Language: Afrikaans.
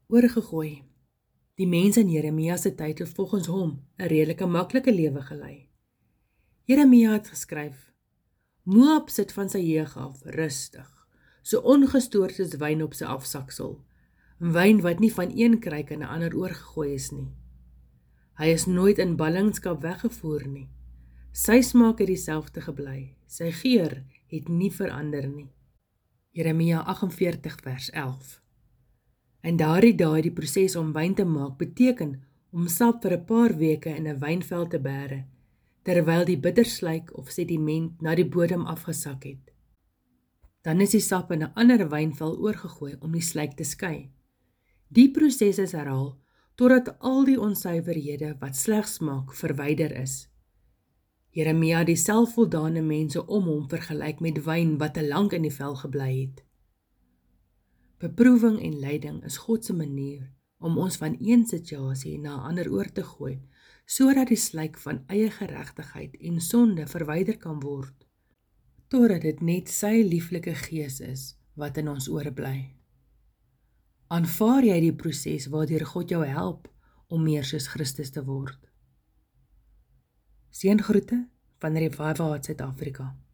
Oorgegooi. Die mense in Jeremia se tyd het volgens hom 'n redelike maklike lewe gelei. Jeremia het geskryf: Moab sit van sy jeug af rustig, so ongestoord as wyn op sy afsaksel, wyn wat nie van een kruik in 'n ander oorgegooi is nie. Hy is nooit in ballingskap weggevoer nie. Sy smaak het dieselfde gebly, sy geur het nie verander nie. Jeremia 48 vers 11. En daardie dae die proses om wyn te maak beteken om sap vir 'n paar weke in 'n wynvel te bære, terwyl die bitterslyk of sediment na die bodem afgesak het. Dan is die sap in 'n ander wynvel oorgegooi om die slyk te skei. Die proses is herhaal totdat al die onsuiverhede wat sleg smaak verwyder is. Jeremia die selfvoldane mense om hom vergelyk met wyn wat te lank in die vel gebly het. Beproewing en lyding is God se manier om ons van een situasie na 'n ander oor te gooi, sodat die slyk van eie geregtigheid en sonde verwyder kan word, totdat dit net sy lieflike gees is wat in ons oorbly. Aanvaar jy die proses waardeur God jou help om meer soos Christus te word? Seëngroete van Revival Heart Suid-Afrika.